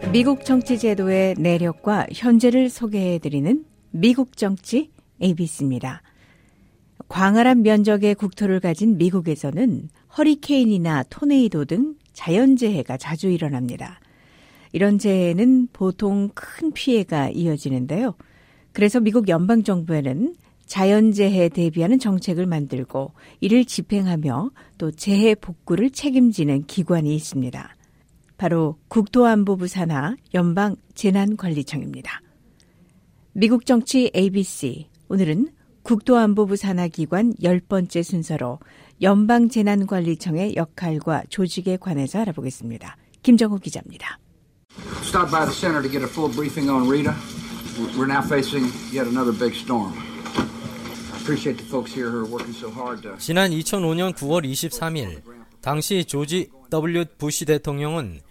미국 정치 제도의 내력과 현재를 소개해드리는 미국 정치 ABC입니다. 광활한 면적의 국토를 가진 미국에서는 허리케인이나 토네이도 등 자연재해가 자주 일어납니다. 이런 재해는 보통 큰 피해가 이어지는데요. 그래서 미국 연방정부에는 자연재해에 대비하는 정책을 만들고 이를 집행하며 또 재해 복구를 책임지는 기관이 있습니다. 바로 국토안보부 산하 연방재난관리청입니다. 미국 정치 ABC, 오늘은 국토안보부 산하 기관 10번째 순서로 연방재난관리청의 역할과 조직에 관해서 알아보겠습니다. 김정호 기자입니다. Stop by the center to get a full briefing on Rita. We're now facing yet another big storm. I appreciate the folks here who are working so hard to... 지난 2005년 9월 23일 당시 조지 W. 부시 대통령은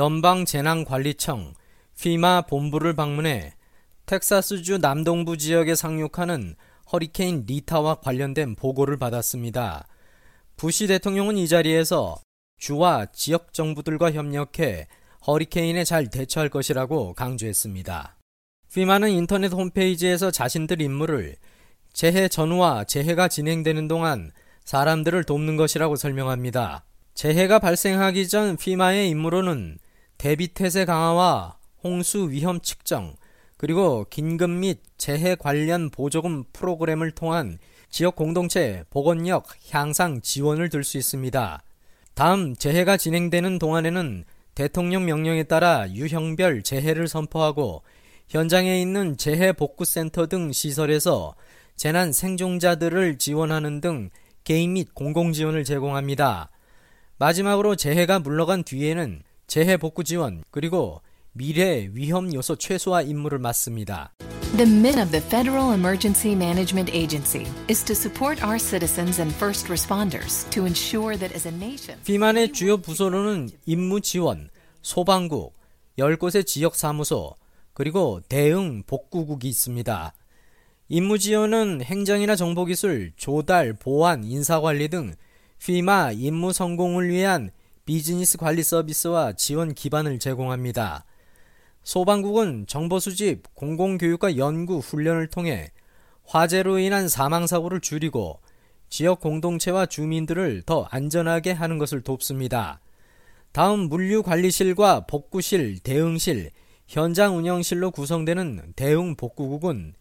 연방재난관리청 FEMA 본부를 방문해 텍사스주 남동부 지역에 상륙하는 허리케인 리타와 관련된 보고를 받았습니다. 부시 대통령은 이 자리에서 주와 지역 정부들과 협력해 허리케인에 잘 대처할 것이라고 강조했습니다. FEMA는 인터넷 홈페이지에서 자신들 임무를 재해 전후와 재해가 진행되는 동안 사람들을 돕는 것이라고 설명합니다. 재해가 발생하기 전 FEMA의 임무로는 대비태세 강화와 홍수 위험 측정, 그리고 긴급 및 재해 관련 보조금 프로그램을 통한 지역 공동체 복원력 향상 지원을 들 수 있습니다. 다음 재해가 진행되는 동안에는 대통령 명령에 따라 유형별 재해를 선포하고 현장에 있는 재해복구센터 등 시설에서 재난 생존자들을 지원하는 등 개인 및 공공지원을 제공합니다. 마지막으로 재해가 물러간 뒤에는 재해복구 지원 그리고 미래 위험 요소 최소화 임무를 맡습니다. The mission of the Federal Emergency Management Agency is to support our citizens and first responders to ensure that as a nation. FEMA의 주요 부서로는 임무 지원, 소방국, 10곳의 지역 사무소, 그리고 대응 복구국이 있습니다. 임무 지원은 행정이나 정보기술, 조달, 보안, 인사관리 등 FEMA 임무 성공을 위한 비즈니스 관리 서비스와 지원 기반을 제공합니다. 소방국은 정보 수집, 공공교육과 연구, 훈련을 통해 화재로 인한 사망사고를 줄이고 지역 공동체와 주민들을 더 안전하게 하는 것을 돕습니다. 다음 물류관리실과 복구실, 대응실, 현장 운영실로 구성되는 대응복구국은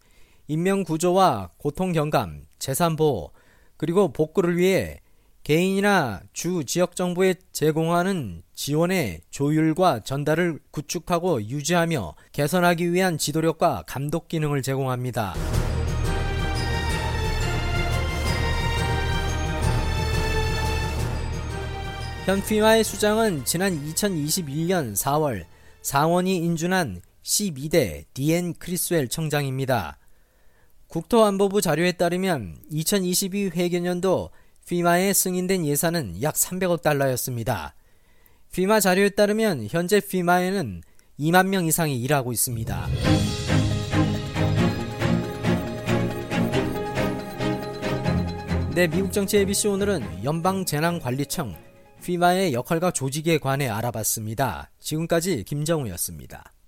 인명구조와 고통경감, 재산보호, 그리고 복구를 위해 개인이나 주 지역정부에 제공하는 지원의 조율과 전달을 구축하고 유지하며 개선하기 위한 지도력과 감독 기능을 제공합니다. 현 FEMA의 수장은 지난 2021년 4월 상원이 인준한 12대 디앤 크리스웰 청장입니다. 국토안보부 자료에 따르면 2022 회계년도 FEMA에 승인된 예산은 약 300억 달러였습니다. FEMA 자료에 따르면 현재 FEMA에는 2만 명 이상이 일하고 있습니다. 네, 미국 정치 ABC 오늘은 연방재난관리청 FEMA의 역할과 조직에 관해 알아봤습니다. 지금까지 김정우였습니다.